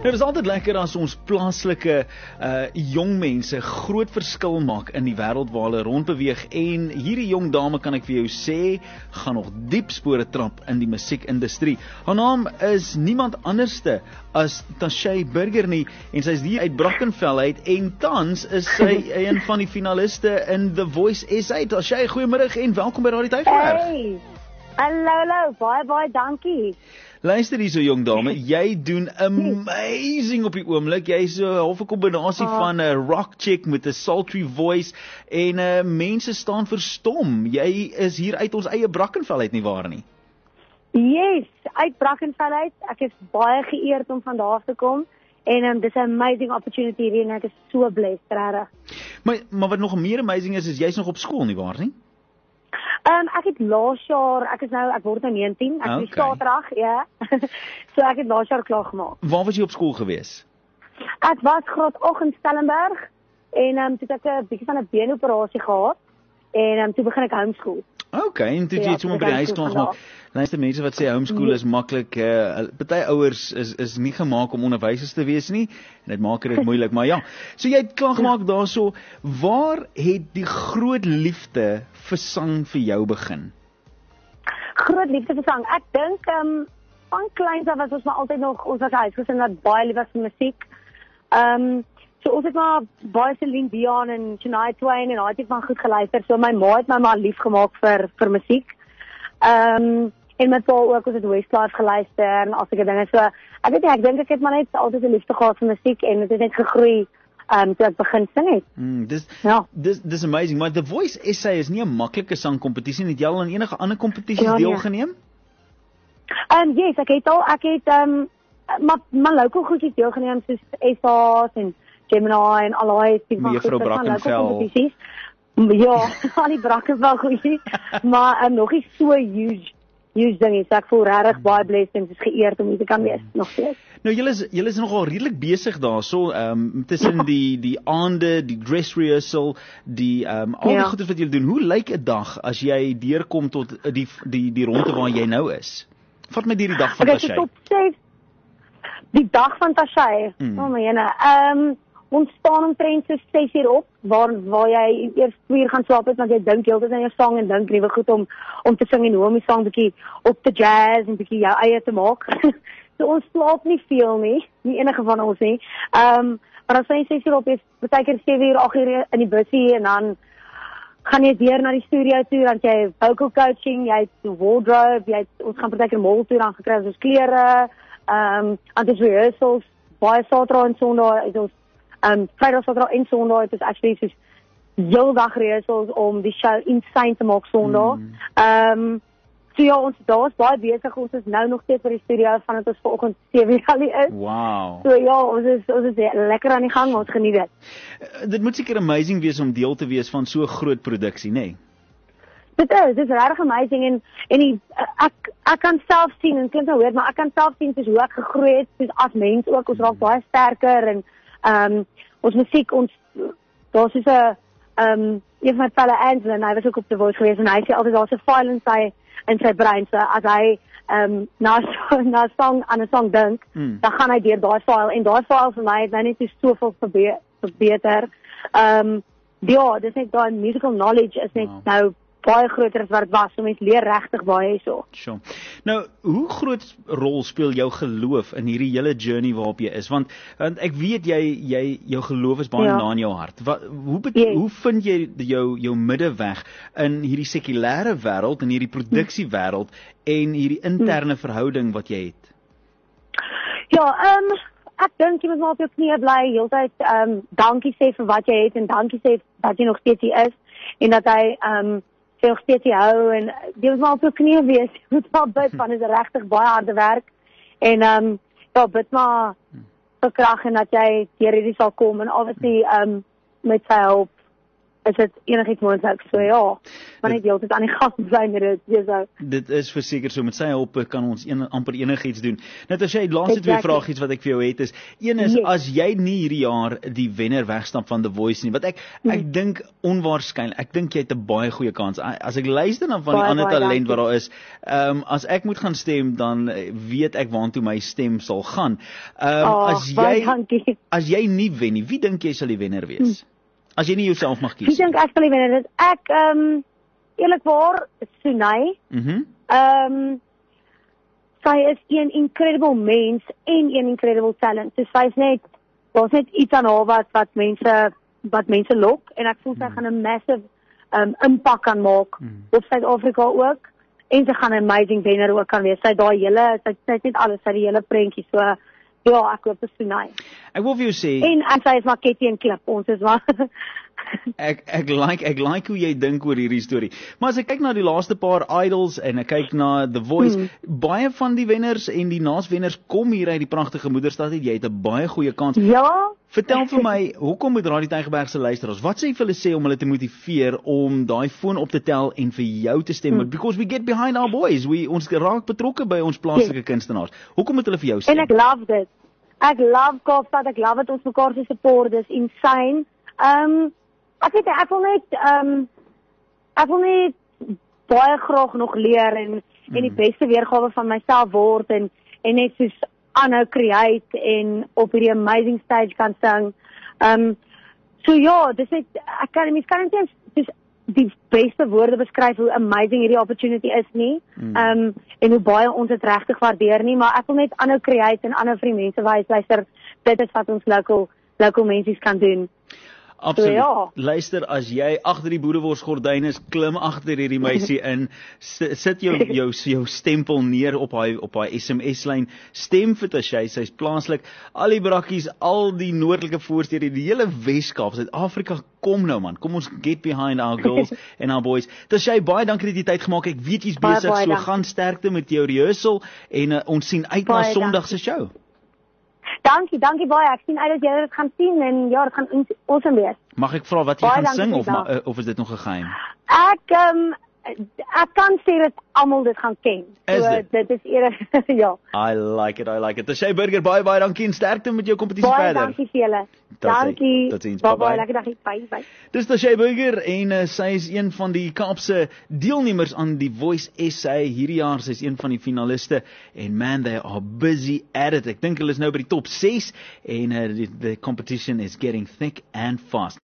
Nou, dit is altyd lekker as ons plaaslike jong mense groot verskil maak in die wêreld waar hulle rondbeweeg en hierdie jong dame kan ek vir jou sê, gaan nog diep spore trap in die musiekindustrie. Haar naam is niemand anderste as Tashay Burger nie en sy is hier uit Brackenfell uit en tans is sy een van die finaliste in The Voice SA. Tashay, goeiemiddag en welkom by Radio Tygerberg. Hey, hallo, baie dankie. Luister hier so jong dame, jy doen amazing op die oomblik. Jy is 'n halfe kombinasie van 'n rock chick met 'n sultry voice en mense staan verstom. Jy is hier uit ons eie Brackenfell uit nie waar nie? Yes, uit Brackenfell uit. Ek is baie geëerd om van daar af te kom en dis 'n amazing opportunity hier en ek is so blessed regtig. Maar wat nog meer amazing is jy's nog op skool nie waar nie? Ek het laas jaar, ek word nou 19, ek is Saterdag, ja. So ek het laas jaar klaar gemaak. Waar was jy op skool gewees? Ek was graad 8 in Stellenberg en toe het ek 'n bietjie van 'n beenoperasie gehad en toe begin ek homeschool. Okay, en toe jy sommer by die huis klaar gemaak. Luister mense wat sê homeschool is maklik, party ouers is nie gemaak om onderwysers te wees nie en dit maak dit moeilik, maar ja. So jy het klaar gemaak daarso, waar het die groot liefde vir sang vir jou begin? Groot liefde vir sang. Ek dink van kleins af was ons maar altyd nog ons was huisgesin wat baie lief was vir musiek. So ons het maar baie Celine Dion en Shania Twain en daai tipe van goed geluister. So my ma het my maar lief gemaak vir musiek. En my pa ook, ons het Westlife geluister en al sulke dinge. So ek weet nie, ek dink ek het maar net altyd 'n liefde gehad vir musiek en dit het net gegroei toe ek begin sing het. Dis amazing, maar The Voice SA is nie 'n maklike sangkompetisie nie. Het jy al aan enige ander kompetisies deelgeneem? Yes, ek het maar local goedjies deelgeneem soos SA's en Gemini en al daai tipe van Mevrou Brackenfell. Ja, al die Brackenfell goedjies, maar nog nie so huge dinge. So ek voel regtig baie blessed en geëerd om hier te kan wees nog steeds. Nou julle is nogal redelik besig daarso, tussen die aande, die dress rehearsal, al die goeders wat julle doen. Hoe lyk 'n dag as jy deurkom tot die ronde waar jy nou is? Vat my deur die dag van Tashay. Die dag van Tashay. Oh my jene. Ons staan omtrent so 6 uur op, waar jy eers 2 uur gaan slaap het, want jy dink heeltyd aan jou sang en dink nuwe goed om te sing en hoe om die sang bietjie op te jazz en bietjie jou eie te maak. So ons slaap nie veel nie enige van ons nie. Maar as jy 6 uur op is, baie keer 7 uur, 8 uur in die busie en dan gaan jy weer na die studio toe, dan jy vocal coaching, jy het wardrobe, ons gaan baie keer mall toe, dan gekry ons klere, aan die rehearsals, baie Saterdag en Sondag is ons Vrydag, Saterdag en Sondag het ons actually soos heeldag rehearsals om die show insane te maak Sondag. So ja, ons daar is baie besig, ons is nou nog steeds by die studio vandat ons vanoggend 7 uur al is. Wow. So ja, ons is lekker aan die gang, ons geniet dit. Dit moet seker amazing wees om deel te wees van so 'n groot produksie, nê? Nee? Dit is regtig amazing en ek kan self sien, en klink nou weird, maar ek kan self sien soos hoe ek gegroei het, soos as mens ook, ons raak baie sterker en ons musiek, daar is een van my felle Angela, en hy was ook op The Voice geweest, en hy sê altyd, daar is 'n file in sy brein, so as hy na 'n song dink, dan gaan hy deur daai file, en daai file vir my het nou net soveel verbeter. Ja, dis net daai musical knowledge is net nou baie groter as wat dit was, so mens leer regtig baie hierso. Sure. Nou, hoe groot rol speel jou geloof in hierdie hele journey waarop jy is? Want ek weet jou geloof is baie na in jou hart. Hoe vind jy jou middeweg in hierdie sekulêre wêreld, in hierdie produksiewêreld en hierdie interne verhouding wat jy het? Ja, ek dink jy moet maar op jou knieë bly, heeltyd dankie sê vir wat jy het en dankie sê dat jy nog steeds hier is en dat hy nog steeds hou en jy moet maar op jou knieë wees, jy moet maar bid, want dit is regtig baie harde werk en ja, bid maar vir krag en dat jy deur hierdie sal kom en obviously met sy hulp is dit enigiets moontlik. So ja, maar net heeltyd aan die gang bly met dit. So. Dit is verseker so, met sy hulp kan ons amper enigiets doen. Net as jy laaste twee vragies wat ek vir jou het is, een is, as jy nie hierdie jaar die wenner wegstamp van The Voice nie, wat ek dink onwaarskynlik, ek dink jy het 'n baie goeie kans. As ek luister na van die ander talent wat daar is, as ek moet gaan stem, dan weet ek waartoe my stem sal gaan. As jy nie wen nie, wie dink jy sal die wenner wees? As jy nie jouself mag kies. Ek dink ek sal die wenner wees. Ek eerlikwaar Sunay. Sy is 'n incredible mens en 'n incredible talent. So sy is net, daar's net iets aan haar wat mense lok, en ek voel sy gaan 'n massive impak kan maak op Suid-Afrika ook, en sy gaan 'n amazing wenner ook kan wees. Sy het net alles, sy die hele prentjie, so ja, ek hoop dit is Sunay. Ek wil vir jou sê, en sy is maar Ketty en Klip, ons is maar Ek like hoe jy dink oor hierdie storie. Maar as ek kyk na die laaste paar idols en ek kyk na The Voice, baie van die wenners en die naaswenners kom hier uit die pragtige moederstad uit. Jy het 'n baie goeie kans. Ja. Vertel vir my, hoekom moet Radio Tygerberg se luisteraars, wat sê jy vir hulle sê om hulle te motiveer om daai foon op te tel en vir jou te stem? Because we get behind our boys. Ons raak betrokke by ons plaaslike kunstenaars. Hoekom moet hulle vir jou stem? En ek love dit. Ek love Kaapstad, ek love dit ons mekaar se support, dis insane. Ek wil net baie graag nog leer en die beste weergawe van myself word en net soos aanhou create en op hierdie amazing stage kan sing. So ja, dis net, mens kan net soos die beste woorde beskryf hoe amazing hierdie opportunity is nie, en hoe baie ons dit regtig waardeer nie, maar ek wil net aanhou create en aanhou vir die mense wys, luister, dit is wat ons local mensies kan doen. Absoluut. So, ja. Luister, as jy agter die boereworsgordyn is, klim agter hierdie meisie in, sit jou stempel neer op haar SMS-lyn, stem vir Tashay, sy's plaaslik, al die brakkies, al die noordelike voorstede, die hele Weskaap, Suid-Afrika, kom nou man, kom ons get behind our girls and our boys. Tashay, baie dankie dat jy tyd gemaak, ek weet jy's besig, so gaan sterkte met jou rehearsal, en ons sien uit na Sondag se show. Dankie baie. Ek sien uit dat julle dit gaan sien en ja, dit gaan awesome wees. Mag ek vra wat jy gaan sing of is dit nog 'n geheim? Ek kan sê dat almal dit gaan ken. So dit is eerder ja. I like it. Tashay Burger, baie dankie en sterkte met jou kompetisie verder. Baie dankie vir julle. Dankie. Totsiens. Bye. Lekker dagie. Bye. Dis Tashay Burger en sy is een van die Kaapse deelnemers aan die Voice SA hierdie jaar. Sy is een van die finaliste en man, they are busy at it. Ek dink hulle is nou by die top 6 en the competition is getting thick and fast.